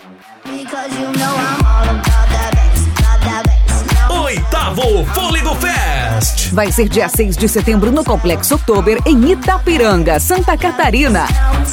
Oitavo Fôlego Fest. Vai ser dia 6 de setembro no Complexo Oktober, em Itapiranga, Santa Catarina.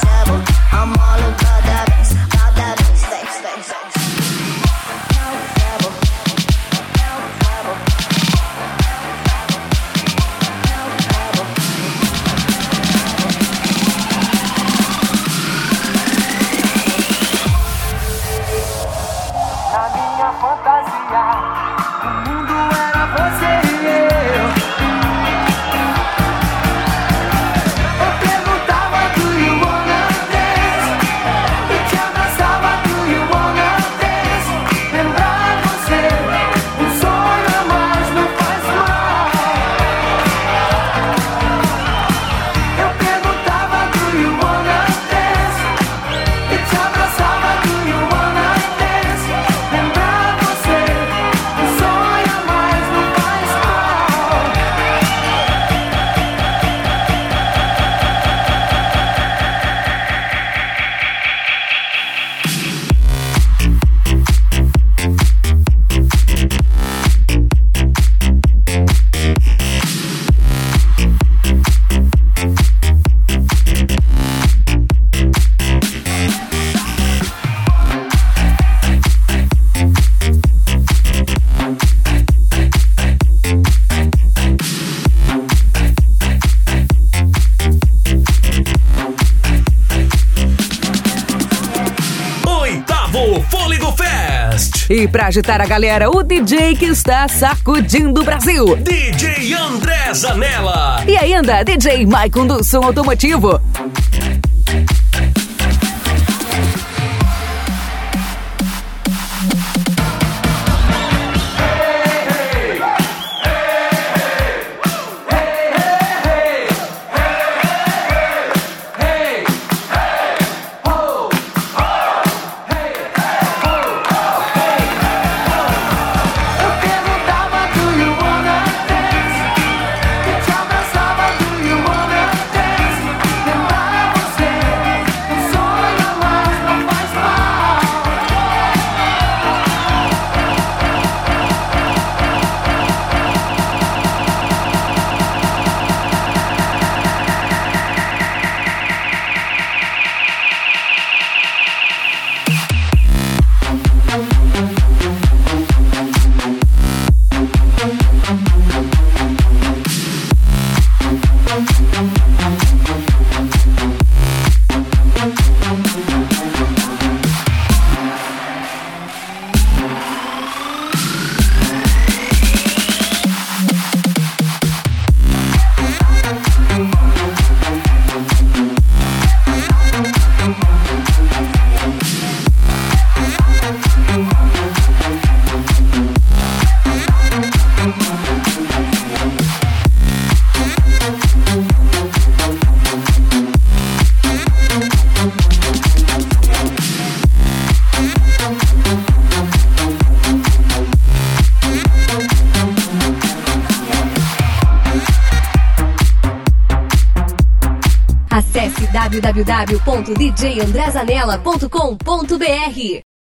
E pra agitar a galera, o DJ que está sacudindo o Brasil, DJ André Zanella. E ainda, DJ Maicon do Som Automotivo. Acesse www.djandrezanella.com.br.